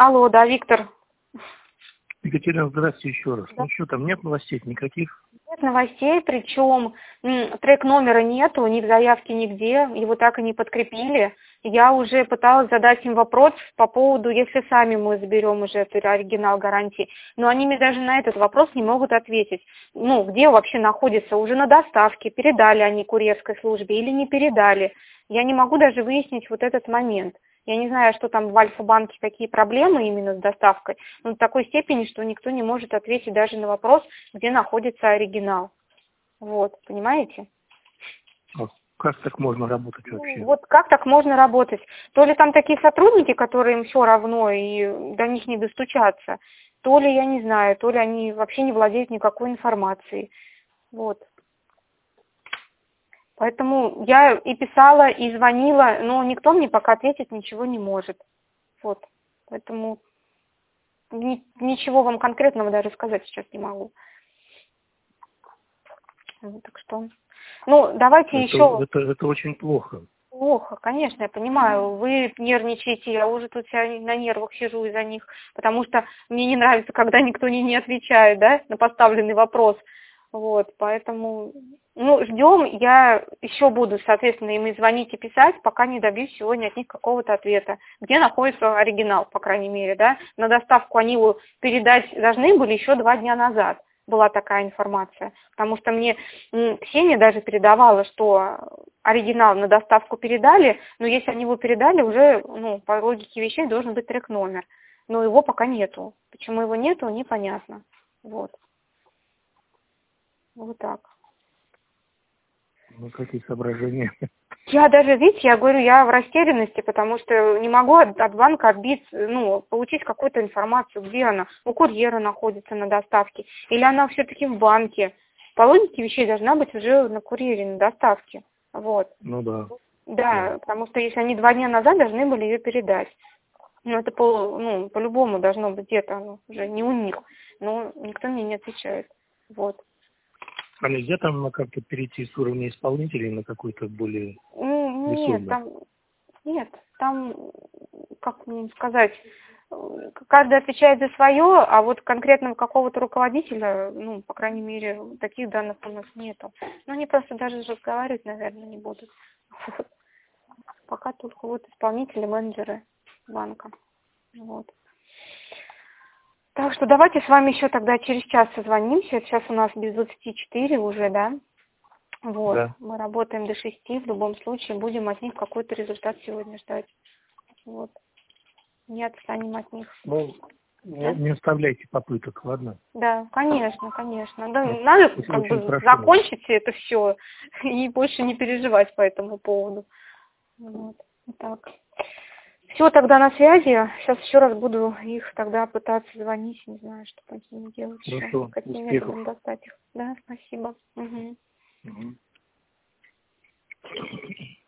Алло, да, Виктор. Екатерина, здравствуйте еще раз. Да. Ну что, там нет новостей никаких? Нет новостей, причем трек номера нету, ни в заявке, нигде, его так и не подкрепили. Я уже пыталась задать им вопрос по поводу, если сами мы заберем уже этот оригинал гарантии, но они мне даже на этот вопрос не могут ответить. Ну, где вообще находится, уже на доставке, передали они курьерской службе или не передали. Я не могу даже выяснить вот этот момент. Я не знаю, что там в Альфа-банке, какие проблемы именно с доставкой, но в такой степени, что никто не может ответить даже на вопрос, где находится оригинал. Вот, понимаете? А как так можно работать вообще? Ну, вот как так можно работать? То ли там такие сотрудники, которые им все равно и до них не достучаться, то ли, я не знаю, то ли они вообще не владеют никакой информацией. Вот. Поэтому я и писала, и звонила, но никто мне пока ответить ничего не может. Вот. Поэтому ничего вам конкретного даже сказать сейчас не могу. Вот, так что, ну, давайте еще... Это очень плохо. Плохо, конечно, я понимаю. Вы нервничаете, я уже тут вся на нервах сижу из-за них, потому что мне не нравится, когда никто не отвечает, да, на поставленный вопрос. Вот, поэтому, ну, ждем, я еще буду, соответственно, им и звонить и писать, пока не добьюсь сегодня от них какого-то ответа. Где находится оригинал, по крайней мере, да? На доставку они его передать должны были еще 2 дня назад. Была такая информация, потому что мне Ксения даже передавала, что оригинал на доставку передали, но если они его передали, уже, ну, по логике вещей должен быть трек-номер, но его пока нету. Почему его нету, непонятно. Вот. Вот так. Ну, какие соображения? Я даже, видите, я говорю, я в растерянности, потому что не могу от банка отбить, ну, получить какую-то информацию, где она, у курьера находится на доставке, или она все-таки в банке. По логике вещей должна быть уже на курьере, на доставке. Вот. Ну да. Да, потому что если они 2 дня назад должны были ее передать. Ну, это по-любому должно быть где-то, оно уже не у них. Но никто мне не отвечает. Вот. А нельзя там как-то перейти с уровня исполнителей на какой-то более Нет, весомый? там, как мне сказать, каждый отвечает за свое, а вот конкретного какого-то руководителя, ну, по крайней мере, таких данных у нас нету. Ну, они просто даже разговаривать, наверное, не будут. Вот. Пока только вот исполнители, менеджеры банка. Вот. Так что давайте с вами еще тогда через час созвонимся. Сейчас у нас без 24 уже, да? Вот. Да. Мы работаем до 6. В любом случае будем от них какой-то результат сегодня ждать. Вот. Не отстанем от них. Ну, Да? не оставляйте попыток, ладно? Да, конечно, конечно. Да, Вот. надо Очень как бы прошу. закончить это все и больше не переживать по этому поводу. Вот. Так. Все, тогда на связи. Сейчас еще раз буду их тогда пытаться звонить. Не знаю, что там с ними делать еще. Хорошо. Каким Успехов. методом достать их. Да, спасибо. Угу. Угу.